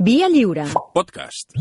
Via Lliure. Podcast.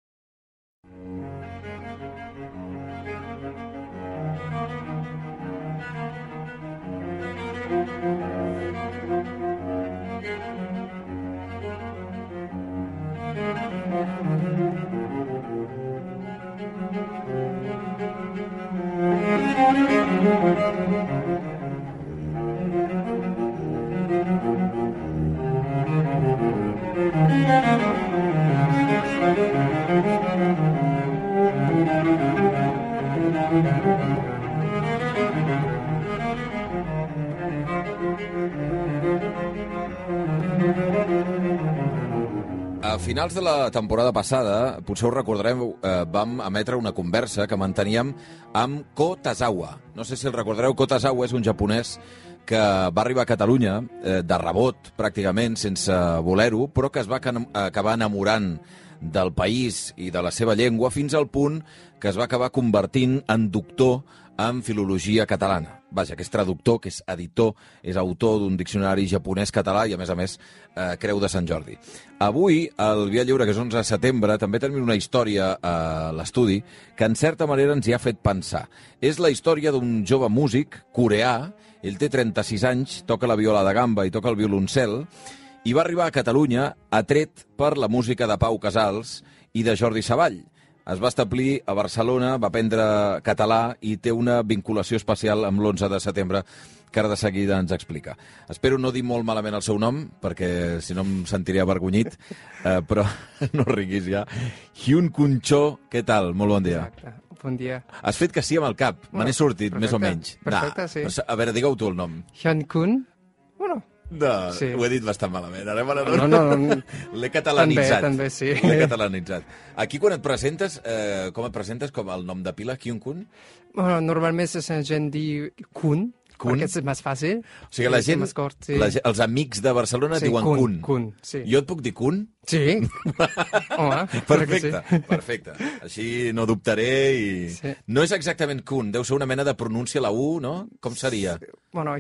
A finals de la temporada passada, potser us recordareu, vam emetre una conversa que manteníem amb Ko Tazawa. No sé si el recordareu, Ko Tazawa és un japonès que va arribar a Catalunya de rebot, pràcticament, sense voler-ho, però que es va acabar enamorant del país i de la seva llengua fins al punt que es va acabar convertint en doctor en filologia catalana. Vaja, que és traductor, que és editor, és autor d'un diccionari japonès-català i, a més, Creu de Sant Jordi. Avui, al Via Lliure, que és 11 de setembre, també tenim una història a l'estudi que, en certa manera, ens hi ha fet pensar. És la història d'un jove músic coreà. Ell té 36 anys, toca la viola de gamba i toca el violoncel, i va arribar a Catalunya atret per la música de Pau Casals i de Jordi Savall. Es va establir a Barcelona, va aprendre català i té una vinculació especial amb l'11 de setembre, que ara de seguida ens explica. Espero no dir molt malament el seu nom, perquè si no em sentiré avergonyit, però no riguis ja. Hyun Kun Cho, què tal? Molt bon dia. Exacte. Bon dia. Has fet que sí amb el cap, me n'he sortit, perfecte, més o menys. Perfecte, sí. A veure, digue-ho tu el nom. Hyun Kun? Bueno, No, sí. Ho he dit bastant malament. Ara no. L'he catalanitzat. També, sí. L'he catalanitzat. Aquí, quan et presentes, com et presentes? Com el nom de pila, Hyun Kun? Bueno, normalment la gent diu Kun, perquè és més fàcil. O sigui, la gent, més cort, sí. els amics de Barcelona Sí, diuen Kun. Kun, sí. Jo et puc dir Kun? Sí. Home, Perfecte, sí. perfecte. Així no dubtaré i... Sí. No és exactament Kun, deu ser una mena de pronúncia la U, no? Com seria? Bueno,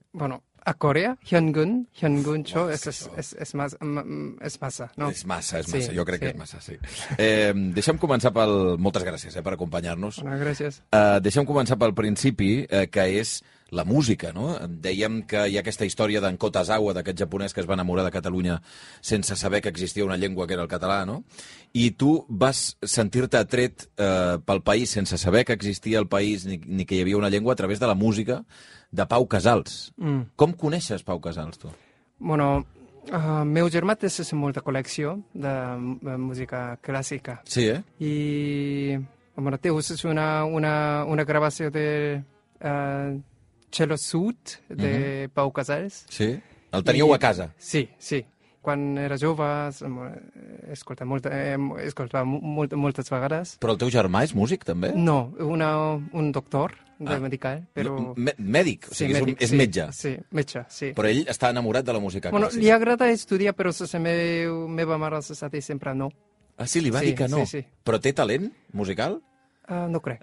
a Corea, Hyun-gun Cho, és massa, no? És massa, Sí, jo crec sí. que és massa, sí. Deixa'm començar pel... Moltes gràcies per acompanyar-nos. Bueno, gràcies. Deixa'm començar pel principi, que és la música, no? Dèiem que hi ha aquesta història d'en Ko Tazawa, d'aquest japonès que es va enamorar de Catalunya sense saber que existia una llengua que era el català, no? I tu vas sentir-te atret pel país sense saber que existia el país ni que hi havia una llengua a través de la música de Pau Casals. Com coneixes Pau Casals, tu? Bueno, meu germà té molta col·lecció de música clàssica. Sí, eh? I bueno, té una gravació de Cello Sud de Pau Casals. Sí? El teníeu a casa? Sí, sí. Quan era jove escoltava moltes vegades. Però el teu germà és músic, també? No, un doctor de medical, però... Mèdic? O sigui, sí, mèdic, és metge? Sí, metge, sí. Però ell està enamorat de la música Bueno, clàssica? li agrada estudiar, però la meva mare s'ha dit sempre no. Ah, sí? Li va Sí, dir que no? sí, sí. Però té talent musical? No crec.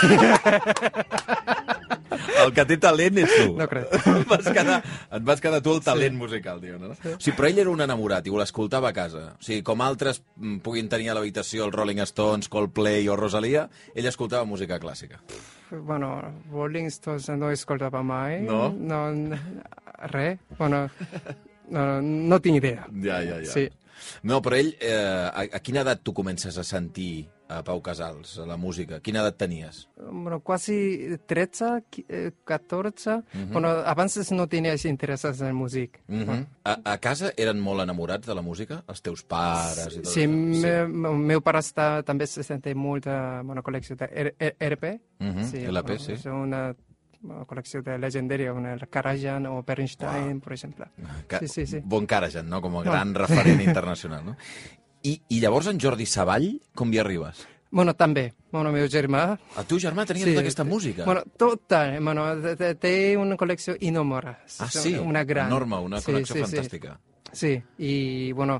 El que té talent és tu. No crec. Et vas quedar tu el talent musical, diu, no? O sigui, però ell era un enamorat i ho l'escoltava a casa. O sigui, com altres puguin tenir a l'habitació els Rolling Stones, Coldplay o Rosalia, ell escoltava música clàssica. Bueno, Rolling Stones no escoltava mai. No? No, res. Bueno, no tinc idea. Ja. Sí. No, però ell, a quina edat tu comences a sentir a Pau Casals, a la música? Quina edat tenies? Bueno, quasi 13, 14. Bueno, abans no tenies interessos en música. A casa eren molt enamorats de la música? Els teus pares i tot Sí, això? meu pare també se sentia molta col·lecció de RP. LP, sí. És una col·lecció de legendària, una Karajan o Bernstein, per exemple. Sí. Bon Karajan, no? Com a gran referent internacional, no? I llavors en Jordi Savall, com hi arribes? Bueno, també. Bueno, meu germà... El teu germà tenia tota aquesta música? Bueno, tota. Bueno, té una col·lecció enorme. Ah, sí? Una gran. Enorme, una col·lecció fantàstica. Sí, i, bueno,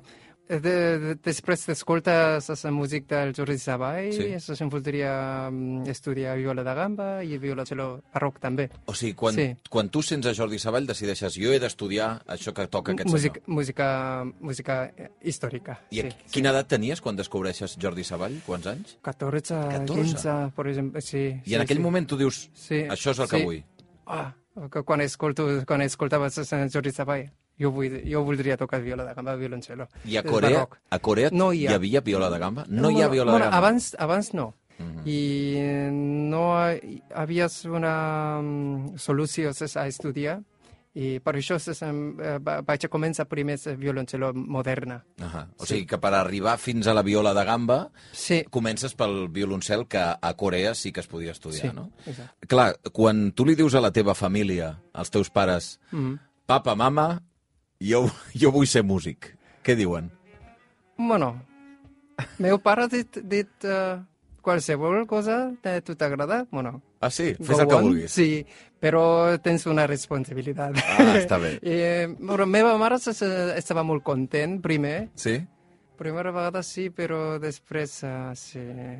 Després d'escoltar la música del Jordi Savall, Sí. em voldria estudiar viola de gamba i violoncel barroc també. O sigui, quan tu sents a Jordi Savall decideixes jo he d'estudiar això que toca aquest senyor. Música històrica. I quina edat tenies quan descobreixes Jordi Savall? Quants anys? 14, 15, per exemple, sí. I en aquell moment tu dius, això és el que vull. Quan escoltava Jordi Savall, jo voldria tocar viola de gamba, violoncel. I a Corea hi havia viola de gamba? No hi ha viola de gamba? Abans no. I no hi havia una solució a estudiar, i per això vaig començar primer la violoncel moderna. O sigui que per arribar fins a la viola de gamba comences pel violoncel que a Corea sí que es podia estudiar, no? Exacte. Clar, quan tu li dius a la teva família, als teus pares, papa, mama, jo vull ser músic, què diuen? Bueno, meu pare ha dit qualsevol cosa que tu t'agrada, bueno... Ah, sí? Fes el que vulguis. Sí, però tens una responsabilitat. Està bé. La meva mare estava molt content, primer. Sí? Primera vegada sí, però després sí...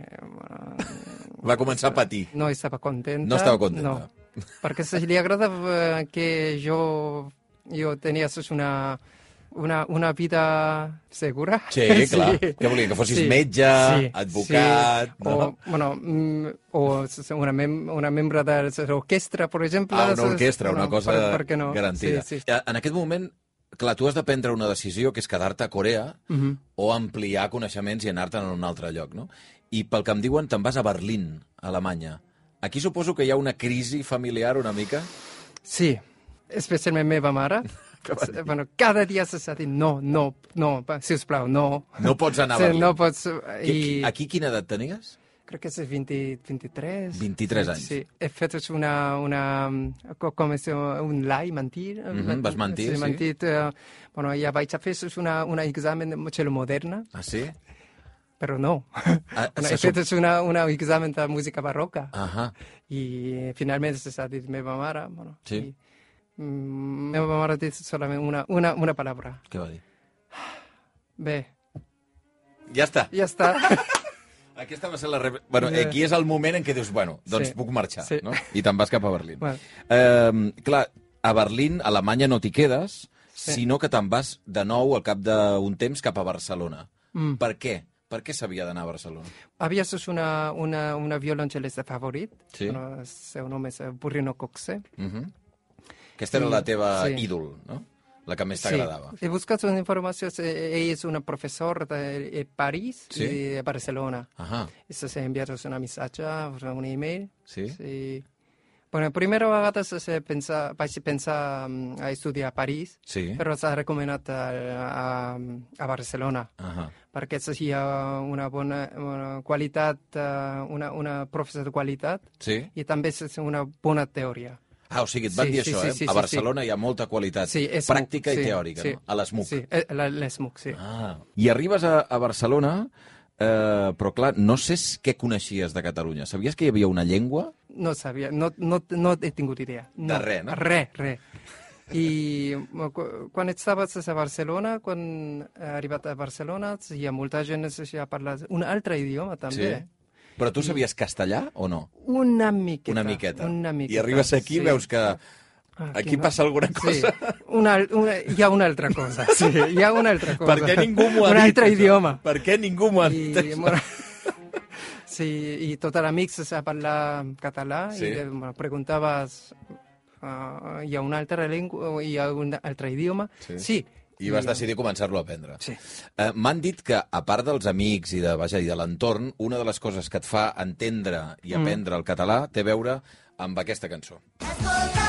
Va començar a patir. No estava contenta. No estava contenta. No, perquè li agradava que jo tenia una vida segura. Sí, clar. Què volia? Que fossis metge, advocat... O una membre de l'orquestra, per exemple. Una orquestra, una cosa garantida. Sí. En aquest moment, clar, tu has de prendre una decisió, que és quedar-te a Corea o ampliar coneixements i anar-te'n a un altre lloc, no? I pel que em diuen, te'n vas a Berlín, a Alemanya. Aquí suposo que hi ha una crisi familiar una mica? Sí, especialment meva mare. Bueno, cada dia s'ha dit no, sisplau, no. No pots anar a Berlín. No pots... Aquí quina edat tenies? Crec que és 23. 23 anys. Sí, he fet un lie, mentir. Vas mentir, sí. Mentit, ja vaig a fer un examen de cello moderna. Ah, sí? Però no. He fet un examen de música barroca. I finalment s'ha dit meva mare. Sí. Meva mare ha dit solament una paraula. Què va dir? Bé. Ja està. Ja està. Aquesta va ser la... aquí és el moment en què dius, doncs puc marxar, no? I te'n vas cap a Berlín. Clar, a Berlín, a Alemanya no t'hi quedes, sinó que te'n vas de nou al cap d'un temps cap a Barcelona. Per què? Per què s'havia d'anar a Barcelona? Havia una violoncel·lista favorit. El seu nom és Bruno Coxe. Aquesta era la teva ídol, no? La que més t'agradava. He buscat una informació. Ell és un professor de París i de Barcelona. S'ha enviat un missatge, un e-mail. Sí? La primera vegada vaig pensar a estudiar a París, però s'ha recomanat a Barcelona, perquè hi ha una bona qualitat, una professor de qualitat i també és una bona teoria. O sigui, et van dir això, a Barcelona hi ha molta qualitat pràctica i teòrica, no? A l'ESMUC. Sí, a l'ESMUC, sí. I arribes a Barcelona, però clar, no sé què coneixies de Catalunya. Sabies que hi havia una llengua? No sabia, no he tingut idea. De res, no? Res. I quan estaves a Barcelona, quan he arribat a Barcelona, hi ha molta gent que ha parlat un altre idioma, també. Però tu sabies castellà o no? Una miqueta. Una miqueta. I arribes aquí i veus que aquí passa alguna cosa. Hi ha una altra cosa. Sí, hi ha una altra cosa. Per què ningú m'ho ha dit? Un altre idioma. Per què ningú m'ho ha dit? Sí, i tots els amics parlaven català i preguntaves hi ha una altra llengua, hi ha un altre idioma? Sí. I vas decidir començar-lo a aprendre. Sí. M'han dit que, a part dels amics i de l'entorn, una de les coses que et fa entendre i aprendre el català té a veure amb aquesta cançó. Escolta,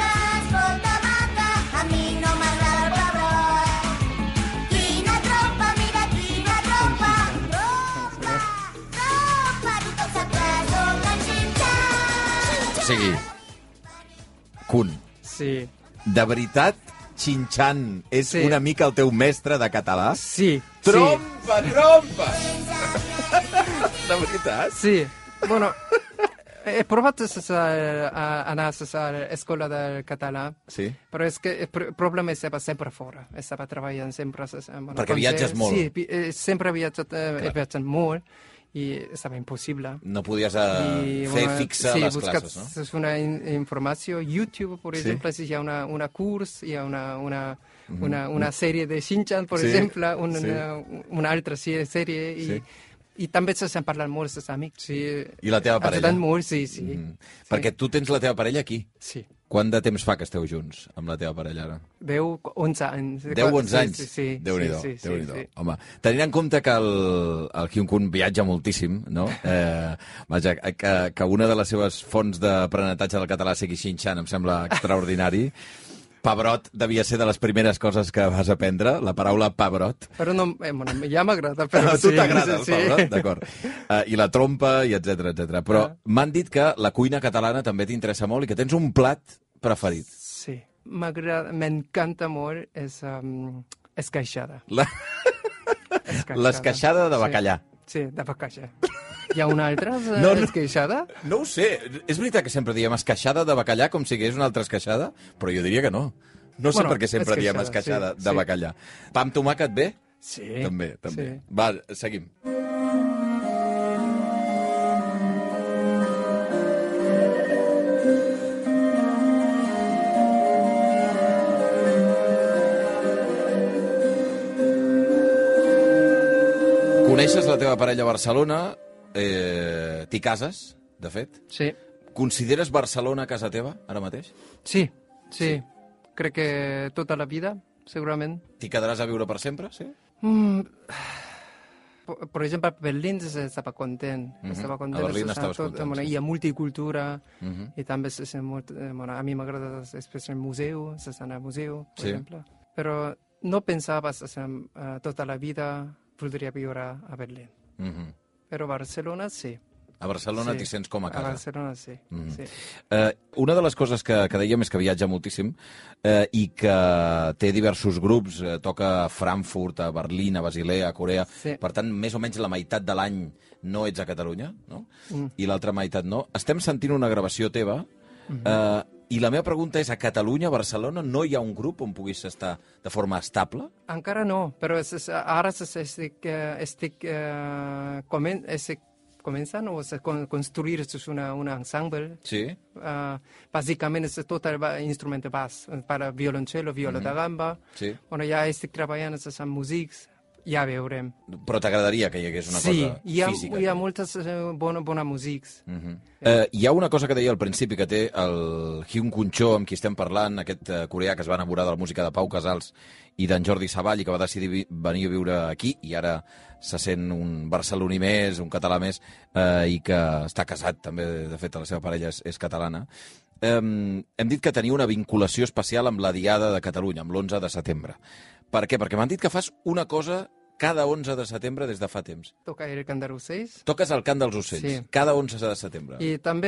maca, a mi no m'agrada el pebrot. Quina tropa, mira quina tropa. Tropa, tothom sap que soc en Xinxan. O sigui, Kun, de veritat, Xinxan és una mica el teu mestre de català? Sí. Trompa! De veritat? Sí. He provat a anar a l'escola del català, sí? Però és que el problema estava sempre fora. Estava treballant sempre... Perquè viatges molt. Sí, sempre he viatjat molt i estava impossible. No podies fer fixa les classes, no? Sí, una informació. YouTube, per exemple, si hi ha una curs, hi ha una sèrie de Shin-chan, per exemple, una altra sèrie, i també s'han parlat molt els amics. Sí. I la teva parella? Molt, sí. Perquè tu tens la teva parella aquí? Sí. Quant de temps fa que esteu junts amb la teva parella ara? 11 anys. 11 anys? Sí. Déu-n'hi-do. Home, tenint en compte que el Hyun-kun viatja moltíssim, no? Vaja, que una de les seves fonts d'aprenentatge del català sigui Shin-chan em sembla extraordinari. Pebrot devia ser de les primeres coses que vas aprendre, la paraula pebrot. Però no, ja m'agrada. Però a tu t'agrada el pebrot, d'acord. I la trompa, i etcètera. Però m'han dit que la cuina catalana també t'interessa molt i que tens un plat preferit. Sí, m'encanta molt, és esqueixada. L'esqueixada de bacallà. Sí, de bacallà. Hi ha una altra esqueixada? No ho sé. És veritat que sempre diem esqueixada de bacallà com si hagués una altra esqueixada, però jo diria que no. No sé per què sempre diem esqueixada de bacallà. Pa amb tomàquet bé? Sí. També. Sí. Va, seguim. Coneixes la teva parella a Barcelona, t'hi cases, de fet. Sí. Consideres Barcelona casa teva, ara mateix? Sí. Crec que tota la vida, segurament. T'hi quedaràs a viure per sempre, sí? Per exemple, a Berlín estava content. A Berlín estaves content, sí. Hi ha multicultura, i també a mi m'agrada el museu, anar al museu, per exemple. Però no pensava tota la vida podria viure a Berlín. Però a Barcelona sí. A Barcelona t'hi sents com a casa. A Barcelona sí. Una de les coses que dèiem és que viatja moltíssim i que té diversos grups, toca a Frankfurt, a Berlín, a Basilea, a Corea. Sí. Per tant, més o menys la meitat de l'any no ets a Catalunya, no? I l'altra meitat no. Estem sentint una gravació teva i la meva pregunta és, a Catalunya, a Barcelona, no hi ha un grup on puguis estar de forma estable? Encara no, però ara estic començant a construir un ensemble. Sí. Bàsicament és tot el instrument de bas, per a violoncel, viola de gamba, on ja estic treballant amb músics. Ja veurem. Però t'agradaria que hi hagués una cosa física? Sí, hi ha moltes bones músics. Hi ha una cosa que deia al principi que té el Hyun-kun Cho, amb qui estem parlant, aquest coreà que es va enamorar de la música de Pau Casals i d'en Jordi Savall i que va decidir venir a viure aquí i ara se sent un barceloní més, un català més, i que està casat també, de fet la seva parella és catalana. Hem dit que tenia una vinculació especial amb la Diada de Catalunya, amb l'11 de setembre. Per què? Perquè m'han dit que fas una cosa cada 11 de setembre des de fa temps. Toca el cant dels ocells. Toques el cant dels ocells, cada 11 de setembre. I també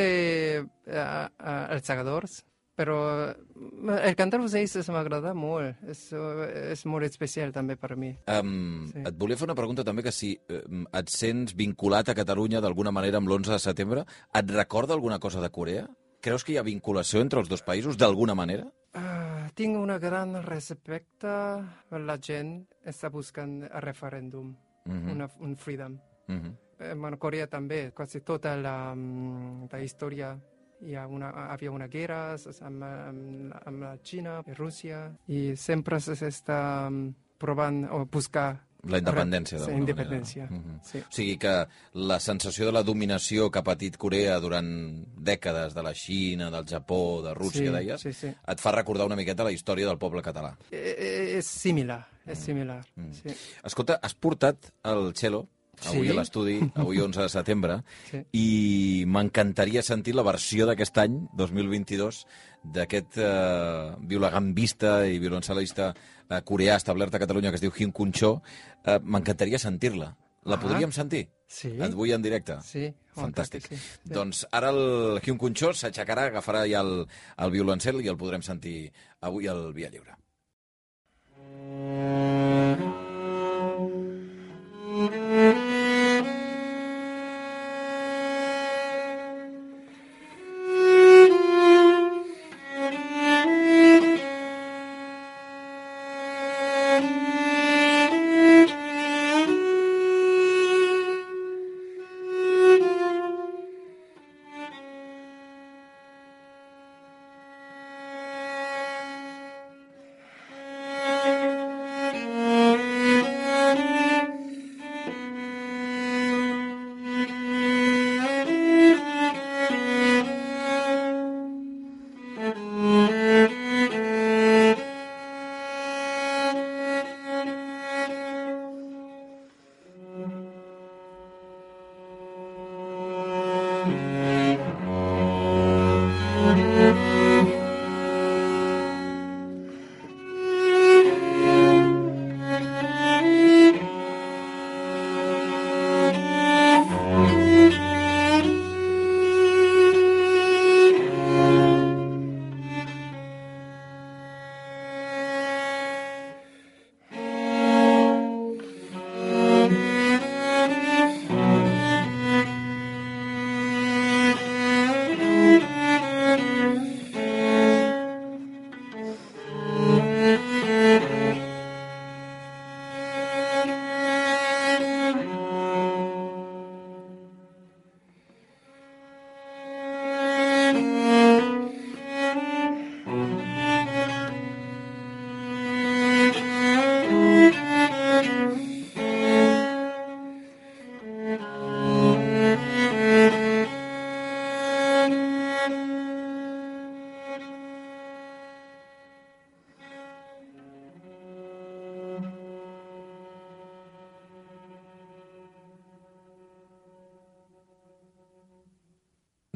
els segadors. Però el cant dels ocells m'agrada molt. És molt especial també per mi. Et volia fer una pregunta també, que si et sents vinculat a Catalunya d'alguna manera amb l'11 de setembre, et recorda alguna cosa de Corea? Creus que hi ha vinculació entre els dos països d'alguna manera? Tinc un gran respecte per la gent que està buscant el referèndum, un freedom. En Corea també, quasi tota la història havia una guerra amb la Xina i Rússia i sempre s'està provant o buscar la independència, d'alguna independència. Sí. O sigui que la sensació de la dominació que ha patit Corea durant dècades de la Xina, del Japó, de Rússia, deies, et fa recordar una miqueta la història del poble català. És similar, sí. Escolta, has portat el cello avui a l'estudi, avui 11 de setembre, i m'encantaria sentir la versió d'aquest any, 2022, d'aquest violagambista i violoncel·lista coreà establert a Catalunya que es diu Hyun-kun Cho. M'encantaria sentir-la. La podríem sentir? Sí. Et vull en directe? Sí. Fantàstic. Doncs ara el Hyun-kun Cho s'aixecarà, agafarà ja el violoncel i el podrem sentir avui al Via Lliure.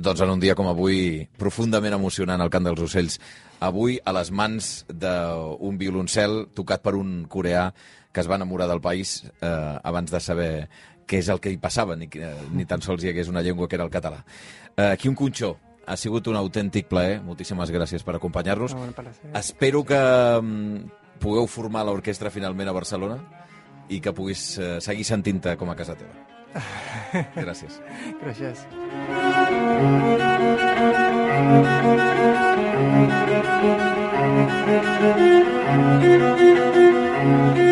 Doncs en un dia com avui, profundament emocionant al Cant dels Ocells. Avui, a les mans d'un violoncel tocat per un coreà que es va enamorar del país abans de saber què és el que hi passava, ni tan sols hi hagués una llengua que era el català. Quim Conxó, ha sigut un autèntic plaer. Moltíssimes gràcies per acompanyar-nos. Espero que pugueu formar l'orquestra finalment a Barcelona i que puguis seguir sentint-te com a casa teva. Gràcies. Gràcies. Thank you.